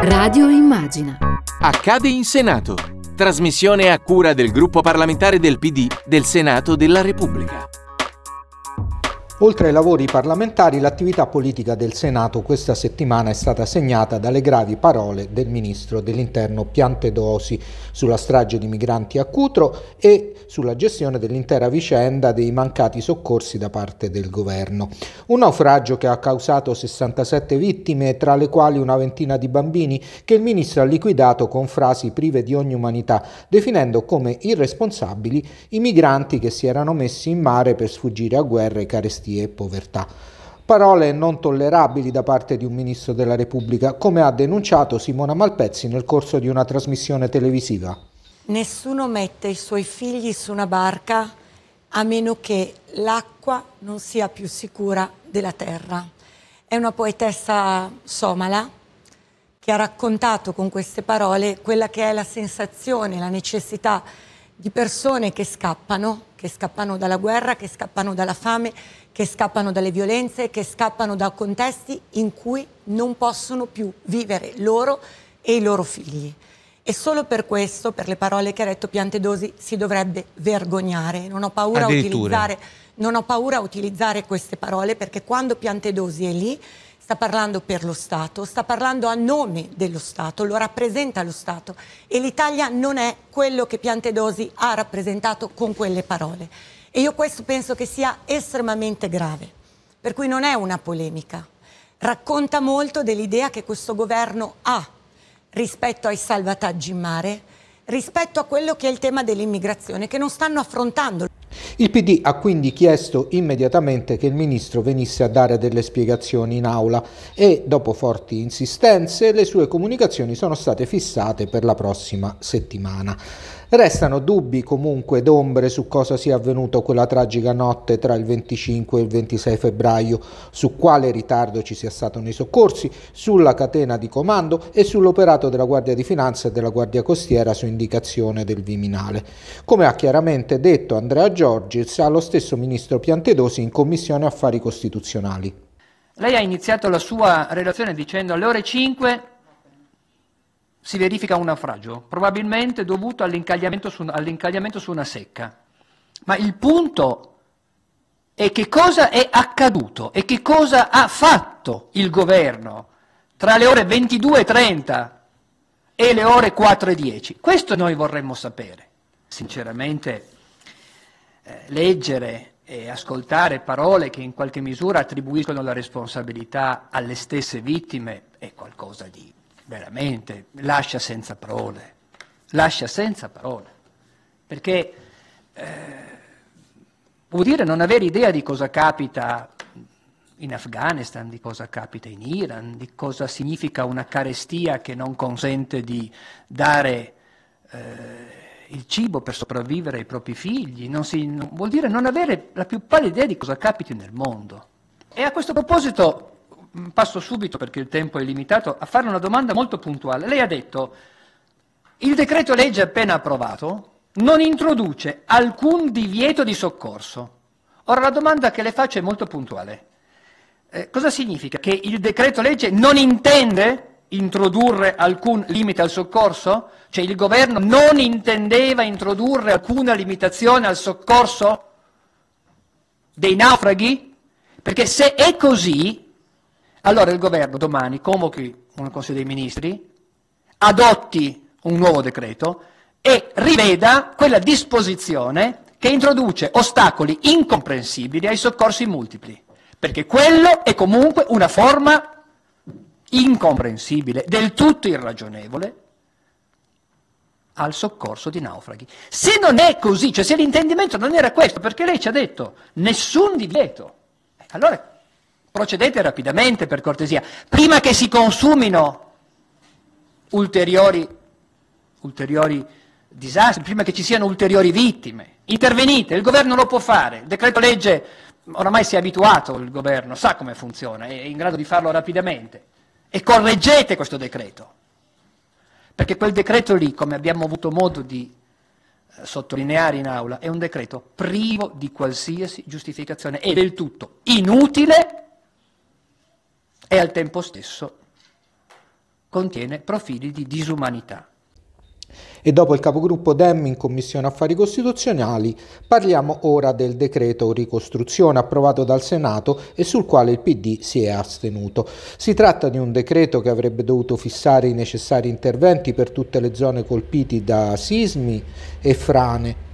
Radio Immagina. Accade in Senato. Trasmissione a cura del gruppo parlamentare del PD del Senato della Repubblica. Oltre ai lavori parlamentari, l'attività politica del Senato questa settimana è stata segnata dalle gravi parole del ministro dell'Interno Piantedosi sulla strage di migranti a Cutro e sulla gestione dell'intera vicenda dei mancati soccorsi da parte del governo. Un naufragio che ha causato 67 vittime, tra le quali una ventina di bambini, che il ministro ha liquidato con frasi prive di ogni umanità, definendo come irresponsabili i migranti che si erano messi in mare per sfuggire a guerre, carestie e povertà. Parole non tollerabili da parte di un ministro della Repubblica, come ha denunciato Simona Malpezzi nel corso di una trasmissione televisiva. Nessuno mette i suoi figli su una barca a meno che l'acqua non sia più sicura della terra. È una poetessa somala che ha raccontato con queste parole quella che è la sensazione, la necessità di persone che scappano dalla guerra, che scappano dalla fame, che scappano dalle violenze, che scappano da contesti in cui non possono più vivere loro e i loro figli. E solo per questo, per le parole che ha detto Piantedosi, si dovrebbe vergognare. Non ho paura a utilizzare queste parole, perché quando Piantedosi è lì sta parlando per lo Stato, sta parlando a nome dello Stato, lo rappresenta lo Stato, e l'Italia non è quello che Piantedosi ha rappresentato con quelle parole. E io questo penso che sia estremamente grave, per cui non è una polemica. Racconta molto dell'idea che questo governo ha rispetto ai salvataggi in mare, rispetto a quello che è il tema dell'immigrazione, che non stanno affrontando. Il PD ha quindi chiesto immediatamente che il ministro venisse a dare delle spiegazioni in aula e, dopo forti insistenze, le sue comunicazioni sono state fissate per la prossima settimana. Restano dubbi comunque d'ombre su cosa sia avvenuto quella tragica notte tra il 25 e il 26 febbraio, su quale ritardo ci sia stato nei soccorsi, sulla catena di comando e sull'operato della Guardia di Finanza e della Guardia Costiera su indicazione del Viminale. Come ha chiaramente detto Andrea Giorgis allo stesso ministro Piantedosi in Commissione Affari Costituzionali. Lei ha iniziato la sua relazione dicendo alle ore 5 si verifica un naufragio, probabilmente dovuto all'incagliamento su una secca. Ma il punto è che cosa è accaduto e che cosa ha fatto il governo tra le ore 22:30 e le ore 4:10. Questo noi vorremmo sapere. Sinceramente, leggere e ascoltare parole che in qualche misura attribuiscono la responsabilità alle stesse vittime è qualcosa di veramente lascia senza parole, perché vuol dire non avere idea di cosa capita in Afghanistan, di cosa capita in Iran, di cosa significa una carestia che non consente di dare il cibo per sopravvivere ai propri figli, vuol dire non avere la più pallida idea di cosa capiti nel mondo. E a questo proposito passo subito, perché il tempo è limitato, a fare una domanda molto puntuale. Lei ha detto: il decreto legge appena approvato non introduce alcun divieto di soccorso. Ora la domanda che le faccio è molto puntuale. Cosa significa? Che il decreto legge non intende introdurre alcun limite al soccorso? Cioè il governo non intendeva introdurre alcuna limitazione al soccorso dei naufraghi? Perché se è così, allora il governo domani convochi un Consiglio dei Ministri, adotti un nuovo decreto e riveda quella disposizione che introduce ostacoli incomprensibili ai soccorsi multipli, perché quello è comunque una forma incomprensibile, del tutto irragionevole, al soccorso di naufraghi. Se non è così, cioè se l'intendimento non era questo, perché lei ci ha detto nessun divieto, allora procedete rapidamente, per cortesia, prima che si consumino ulteriori disastri, prima che ci siano ulteriori vittime. Intervenite, il governo lo può fare, il decreto legge, oramai si è abituato il governo, sa come funziona, è in grado di farlo rapidamente. E correggete questo decreto, perché quel decreto lì, come abbiamo avuto modo di sottolineare in aula, è un decreto privo di qualsiasi giustificazione, è del tutto inutile e al tempo stesso contiene profili di disumanità. E dopo il capogruppo Dem in Commissione Affari Costituzionali parliamo ora del decreto ricostruzione approvato dal Senato e sul quale il PD si è astenuto. Si tratta di un decreto che avrebbe dovuto fissare i necessari interventi per tutte le zone colpite da sismi e frane.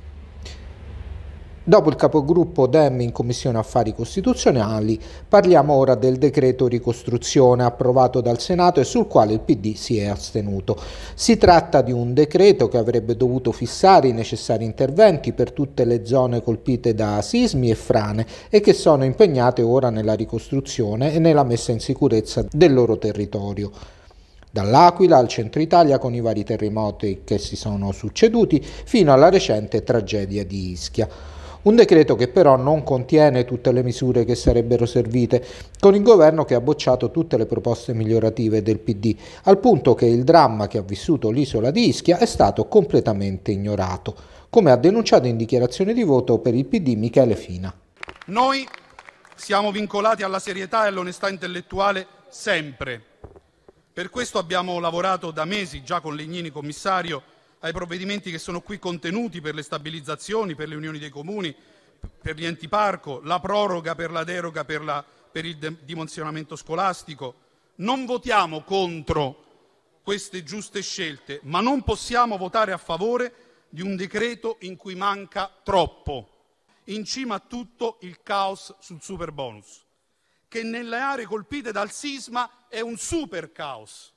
Dopo il capogruppo Dem in Commissione Affari Costituzionali parliamo ora del decreto ricostruzione approvato dal Senato e sul quale il PD si è astenuto. Si tratta di un decreto che avrebbe dovuto fissare i necessari interventi per tutte le zone colpite da sismi e frane e che sono impegnate ora nella ricostruzione e nella messa in sicurezza del loro territorio. Dall'Aquila al centro Italia con i vari terremoti che si sono succeduti fino alla recente tragedia di Ischia. Un decreto che però non contiene tutte le misure che sarebbero servite, con il governo che ha bocciato tutte le proposte migliorative del PD, al punto che il dramma che ha vissuto l'isola di Ischia è stato completamente ignorato, come ha denunciato in dichiarazione di voto per il PD Michele Fina. Noi siamo vincolati alla serietà e all'onestà intellettuale sempre. Per questo abbiamo lavorato da mesi, già con Legnini commissario, ai provvedimenti che sono qui contenuti per le stabilizzazioni, per le unioni dei comuni, per gli enti parco, la proroga per la deroga per il dimensionamento scolastico. Non votiamo contro queste giuste scelte, ma non possiamo votare a favore di un decreto in cui manca troppo. In cima a tutto il caos sul superbonus, che nelle aree colpite dal sisma è un super caos.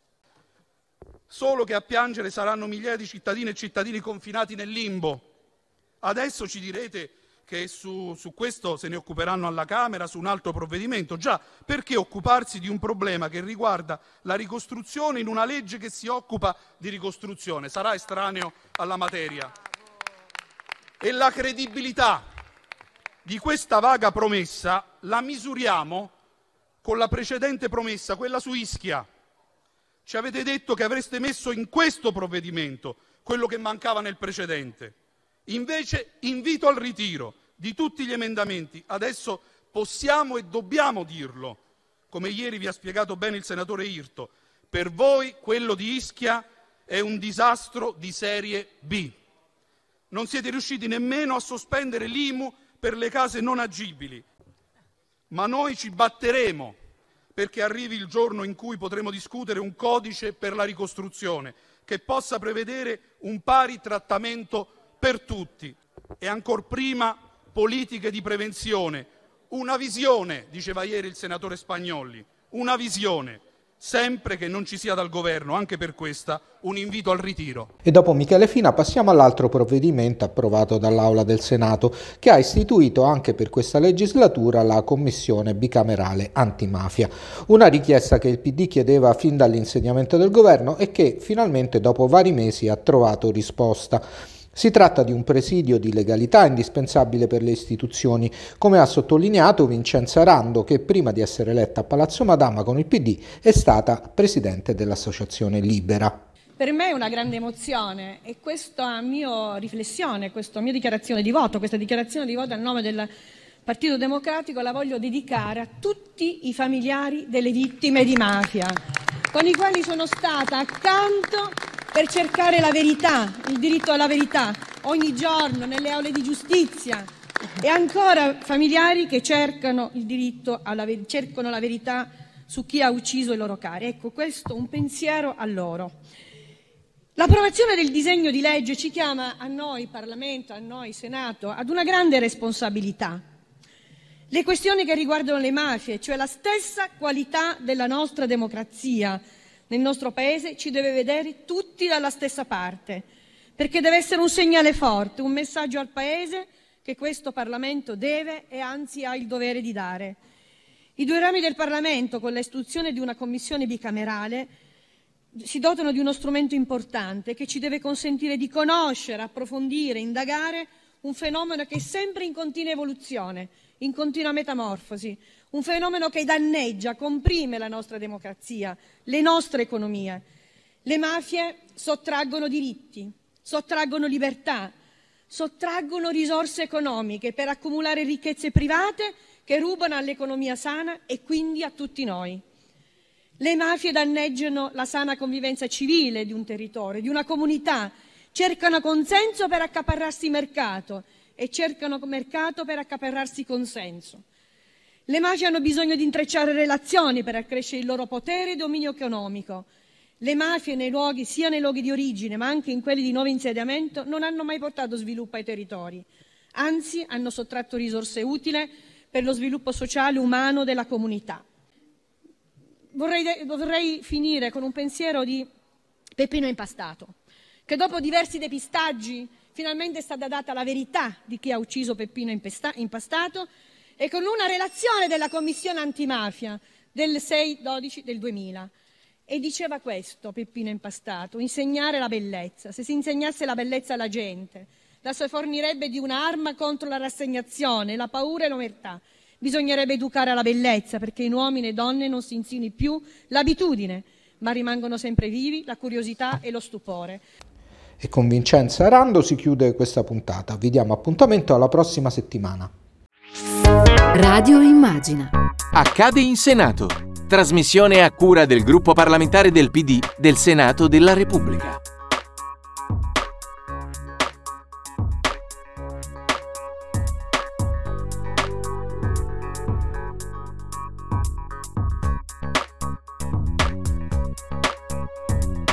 Solo che a piangere saranno migliaia di cittadine e cittadini confinati nel limbo. Adesso ci direte che su questo se ne occuperanno alla Camera, su un altro provvedimento. Già, perché occuparsi di un problema che riguarda la ricostruzione in una legge che si occupa di ricostruzione? Sarà estraneo alla materia. E la credibilità di questa vaga promessa la misuriamo con la precedente promessa, quella su Ischia. Ci avete detto che avreste messo in questo provvedimento quello che mancava nel precedente. Invece invito al ritiro di tutti gli emendamenti. Adesso possiamo e dobbiamo dirlo, come ieri vi ha spiegato bene il senatore Irto. Per voi quello di Ischia è un disastro di serie B. Non siete riusciti nemmeno a sospendere l'IMU per le case non agibili. Ma noi ci batteremo perché arrivi il giorno in cui potremo discutere un codice per la ricostruzione che possa prevedere un pari trattamento per tutti e ancor prima politiche di prevenzione. Una visione, diceva ieri il senatore Spagnolli, una visione. Sempre che non ci sia dal governo, anche per questa, un invito al ritiro. E dopo Michele Fina passiamo all'altro provvedimento approvato dall'Aula del Senato, che ha istituito anche per questa legislatura la Commissione bicamerale antimafia. Una richiesta che il PD chiedeva fin dall'insediamento del governo e che finalmente dopo vari mesi ha trovato risposta. Si tratta di un presidio di legalità indispensabile per le istituzioni, come ha sottolineato Vincenza Rando, che prima di essere eletta a Palazzo Madama con il PD è stata presidente dell'Associazione Libera. Per me è una grande emozione e questa mia riflessione, questa mia dichiarazione di voto, a nome del Partito Democratico la voglio dedicare a tutti i familiari delle vittime di mafia, con i quali sono stata accanto per cercare la verità, il diritto alla verità, ogni giorno nelle aule di giustizia, e ancora familiari che cercano la verità su chi ha ucciso i loro cari. Ecco, questo un pensiero a loro. L'approvazione del disegno di legge ci chiama a noi Parlamento, a noi Senato, ad una grande responsabilità. Le questioni che riguardano le mafie, cioè la stessa qualità della nostra democrazia nel nostro Paese, ci deve vedere tutti dalla stessa parte, perché deve essere un segnale forte, un messaggio al Paese che questo Parlamento deve e anzi ha il dovere di dare. I due rami del Parlamento, con l'istituzione di una commissione bicamerale, si dotano di uno strumento importante che ci deve consentire di conoscere, approfondire, indagare un fenomeno che è sempre in continua evoluzione, in continua metamorfosi, un fenomeno che danneggia, comprime la nostra democrazia, le nostre economie. Le mafie sottraggono diritti, sottraggono libertà, sottraggono risorse economiche per accumulare ricchezze private che rubano all'economia sana e quindi a tutti noi. Le mafie danneggiano la sana convivenza civile di un territorio, di una comunità, cercano consenso per accaparrarsi mercato e cercano mercato per accaparrarsi consenso. Le mafie hanno bisogno di intrecciare relazioni per accrescere il loro potere e dominio economico. Le mafie sia nei luoghi di origine ma anche in quelli di nuovo insediamento non hanno mai portato sviluppo ai territori, anzi hanno sottratto risorse utili per lo sviluppo sociale umano della comunità. Vorrei finire con un pensiero di Peppino Impastato, che dopo diversi depistaggi finalmente è stata data la verità di chi ha ucciso Peppino Impastato, e con una relazione della Commissione antimafia del 6/12 del 2000. E diceva questo Peppino Impastato: insegnare la bellezza. Se si insegnasse la bellezza alla gente, la si fornirebbe di un'arma contro la rassegnazione, la paura e l'omertà. Bisognerebbe educare alla bellezza, perché in uomini e donne non si insini più l'abitudine, ma rimangono sempre vivi la curiosità e lo stupore. E con Vincenza Arando si chiude questa puntata. Vi diamo appuntamento alla prossima settimana. Radio Immagina. Accade in Senato. Trasmissione a cura del gruppo parlamentare del PD del Senato della Repubblica.